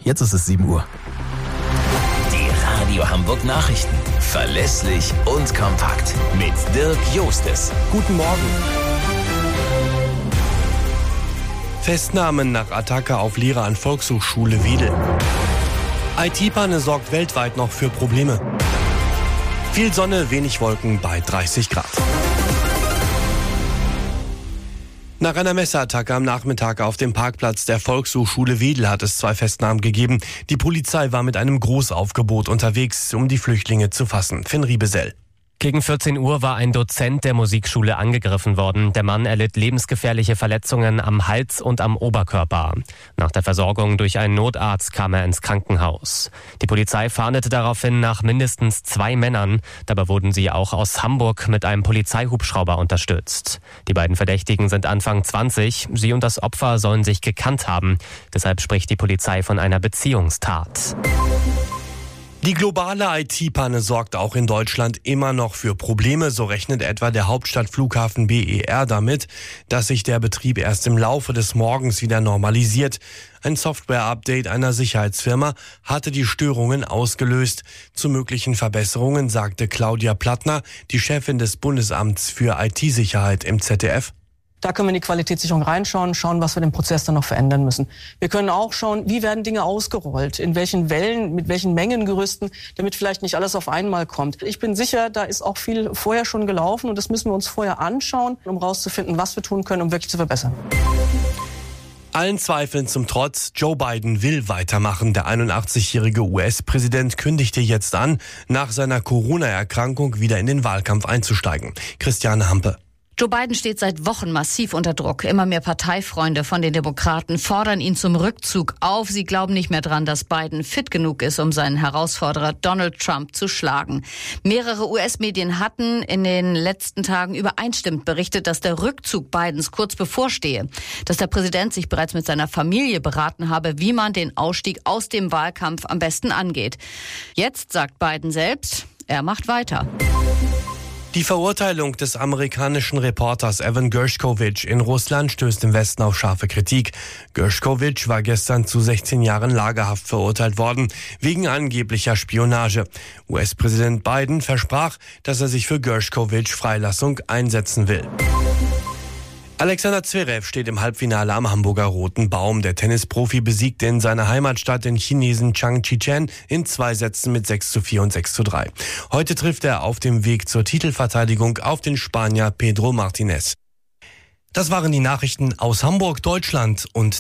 Jetzt ist es 7 Uhr. Die Radio Hamburg Nachrichten. Verlässlich und kompakt. Mit Dirk Jostes. Guten Morgen. Festnahmen nach Attacke auf Lehrer an Volkshochschule Wedel. IT-Panne sorgt weltweit noch für Probleme. Viel Sonne, wenig Wolken bei 30 Grad. Nach einer Messerattacke am Nachmittag auf dem Parkplatz der Volkshochschule Wedel hat es 2 Festnahmen gegeben. Die Polizei war mit einem Großaufgebot unterwegs, um die Flüchtlinge zu fassen. Finn Riebesell. Gegen 14 Uhr war ein Dozent der Musikschule angegriffen worden. Der Mann erlitt lebensgefährliche Verletzungen am Hals und am Oberkörper. Nach der Versorgung durch einen Notarzt kam er ins Krankenhaus. Die Polizei fahndete daraufhin nach mindestens 2 Männern. Dabei wurden sie auch aus Hamburg mit einem Polizeihubschrauber unterstützt. Die beiden Verdächtigen sind Anfang 20. Sie und das Opfer sollen sich gekannt haben. Deshalb spricht die Polizei von einer Beziehungstat. Die globale IT-Panne sorgt auch in Deutschland immer noch für Probleme. So rechnet etwa der Hauptstadtflughafen BER damit, dass sich der Betrieb erst im Laufe des Morgens wieder normalisiert. Ein Software-Update einer Sicherheitsfirma hatte die Störungen ausgelöst. Zu möglichen Verbesserungen sagte Claudia Plattner, die Chefin des Bundesamts für IT-Sicherheit im ZDF. Da können wir in die Qualitätssicherung reinschauen, schauen, was wir den Prozess dann noch verändern müssen. Wir können auch schauen, wie werden Dinge ausgerollt, in welchen Wellen, mit welchen Mengengerüsten, damit vielleicht nicht alles auf einmal kommt. Ich bin sicher, da ist auch viel vorher schon gelaufen und das müssen wir uns vorher anschauen, um rauszufinden, was wir tun können, um wirklich zu verbessern. Allen Zweifeln zum Trotz, Joe Biden will weitermachen. Der 81-jährige US-Präsident kündigte jetzt an, nach seiner Corona-Erkrankung wieder in den Wahlkampf einzusteigen. Christiane Hampe. Joe Biden steht seit Wochen massiv unter Druck. Immer mehr Parteifreunde von den Demokraten fordern ihn zum Rückzug auf. Sie glauben nicht mehr dran, dass Biden fit genug ist, um seinen Herausforderer Donald Trump zu schlagen. Mehrere US-Medien hatten in den letzten Tagen übereinstimmend berichtet, dass der Rückzug Bidens kurz bevorstehe. Dass der Präsident sich bereits mit seiner Familie beraten habe, wie man den Ausstieg aus dem Wahlkampf am besten angeht. Jetzt sagt Biden selbst, er macht weiter. Die Verurteilung des amerikanischen Reporters Evan Gershkovich in Russland stößt im Westen auf scharfe Kritik. Gershkovich war gestern zu 16 Jahren Lagerhaft verurteilt worden, wegen angeblicher Spionage. US-Präsident Biden versprach, dass er sich für Gershkovich Freilassung einsetzen will. Alexander Zverev steht im Halbfinale am Hamburger Roten Baum. Der Tennisprofi besiegte in seiner Heimatstadt den Chinesen Zhang Qichen in 2 Sätzen mit 6:4 und 6:3. Heute trifft er auf dem Weg zur Titelverteidigung auf den Spanier Pedro Martinez. Das waren die Nachrichten aus Hamburg, Deutschland und